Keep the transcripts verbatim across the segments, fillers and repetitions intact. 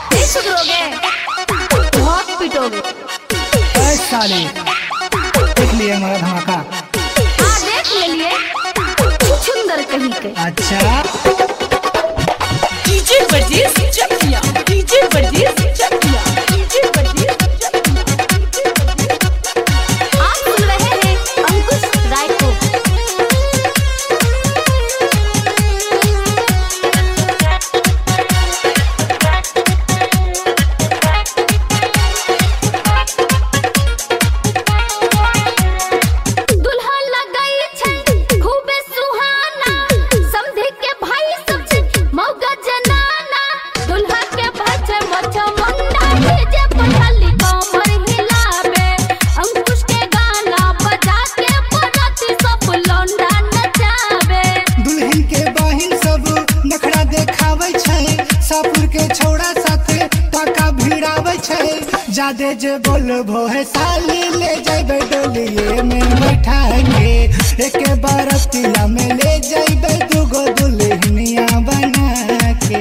नहीं सुधरोगे, बहुत पिटोगे। साले देख लिए हमारा धमाका। हाँ देख ले लिए, सुंदर कहीं के। अच्छा डीजे वर्जीज चकिया, डीजे वर्जीज चकिया, डीजे वर्जीज चकिया। आप सुन रहे हैं अंकुश राय को। जादे जे बोलबो है साली ले जाइबे डोलिए में बैठा के, एक बारतिया में ले जाइबे दुगो दुल्हनिया बना के।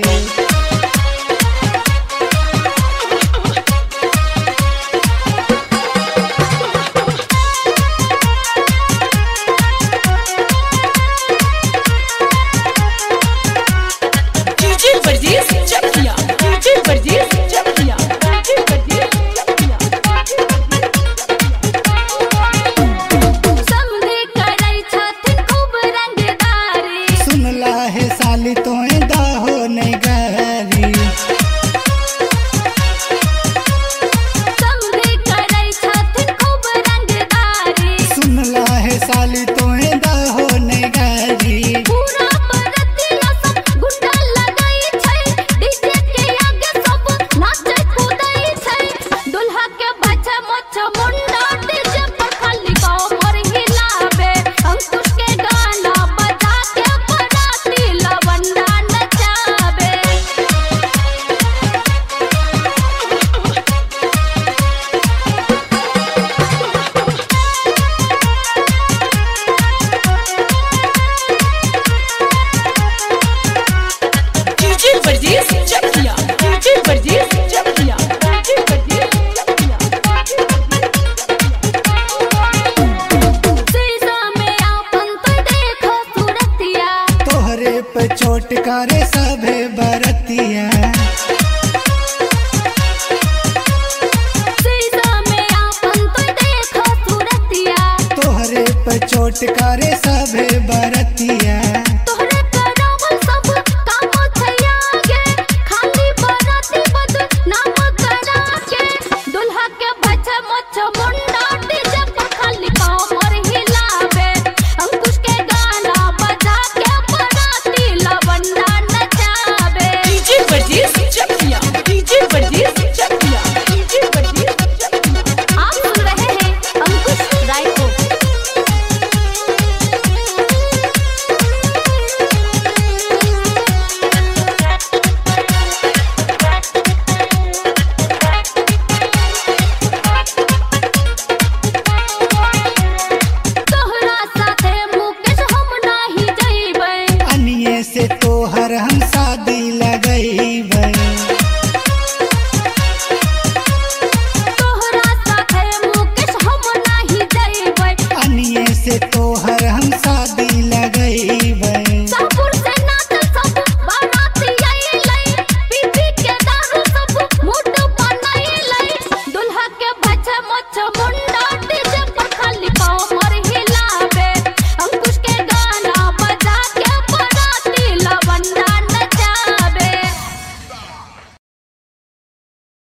डीजे वर्जीज चकिया, डीजे वर्जीज चकिया, डीजे वर्जीज साली तोए दाहो नहीं गरी, समझे करे छथिन खूब रंगदारी। सुनला है साली तोए दाहो नहीं गरी। पूरा बरतिया सब गुंडा लगाई छै, डीजे के आगे सब नाचे कूदै छै। दुल्हा के बच्चा मोछ मुंडा डीजे पर खाली कमर हिलावे। अंकुश के गाना बजा के बराती लवंडा नचावे। डीजे वर्जीज चकिया, डीजे वर्जीज चकिया, डीजे वर्जीज चकिया। शीशा में आपन तो देखो सूरतिया, तोहरे पे चोट करे सभे बरतिया। शीशा में आपन तो देखो सूरतिया, तोहरे पे चोट करे सभे बरतिया। तोहरे करावल सब काम थैया गे, खाली बराती बद नाम करा के। दुल्हा के बच्चा मोछ मुंडा डीजे पर खाली कमर हिलावे। अंकुश के गाना बजा के बराती लवंडा नचावे। डीजे वर्जीज चकिया, डीजे वर्जीज चकिया, डीजे वर्जीज चकिया। आप सुन रहे हैं अंकुश राय को। तोहरा साथे मुकेश हम नाही जइबै, अनिये से तोहर हम शादी